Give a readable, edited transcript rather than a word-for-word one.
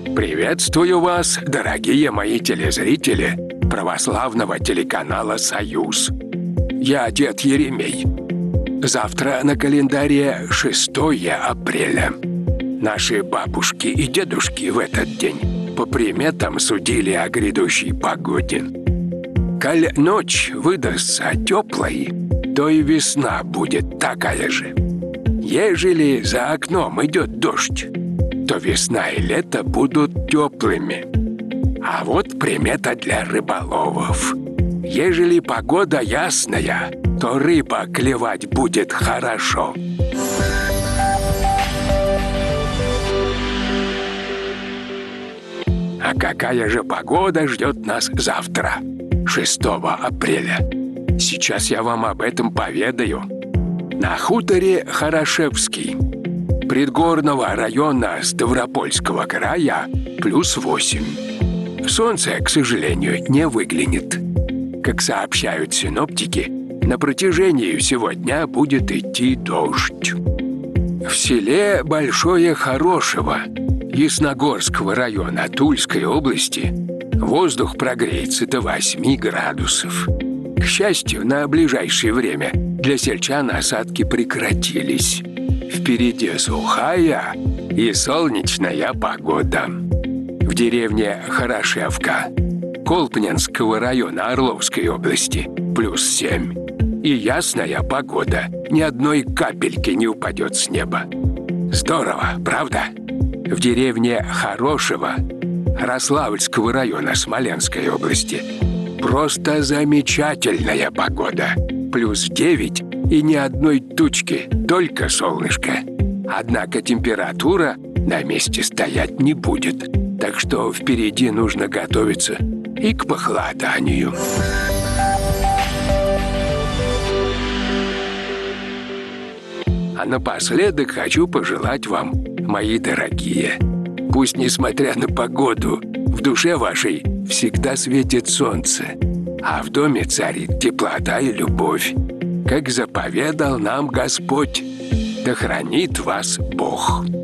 Приветствую вас, дорогие мои телезрители православного телеканала «Союз». Я дед Еремей. Завтра на календаре 6 апреля. Наши бабушки и дедушки в этот день по приметам судили о грядущей погоде. Коль ночь выдастся теплой, то и весна будет такая же. Ежели за окном идет дождь, то весна и лето будут теплыми. А вот примета для рыболовов. Ежели погода ясная, то рыба клевать будет хорошо. А какая же погода ждет нас завтра, 6 апреля? Сейчас я вам об этом поведаю. На хуторе Хорошевский предгорного района Ставропольского края +8. Солнце, к сожалению, не выглянет. Как сообщают синоптики, на протяжении всего дня будет идти дождь. В селе Большое Хорошево Ясногорского района Тульской области воздух прогреется до 8 градусов. К счастью, на ближайшее время для сельчан осадки прекратились. Впереди сухая и солнечная погода. В деревне Хорошевка Колпнинского района Орловской области +7. И ясная погода, ни одной капельки не упадет с неба. Здорово, правда? В деревне Хорошево Рославльского района Смоленской области просто замечательная погода. +9 и ни одной тучки, только солнышко. Однако температура на месте стоять не будет, так что впереди нужно готовиться и к похолоданию. А напоследок хочу пожелать вам, мои дорогие, пусть, несмотря на погоду, в душе вашей всегда светит солнце, а в доме царит теплота и любовь, как заповедал нам Господь. Да хранит вас Бог.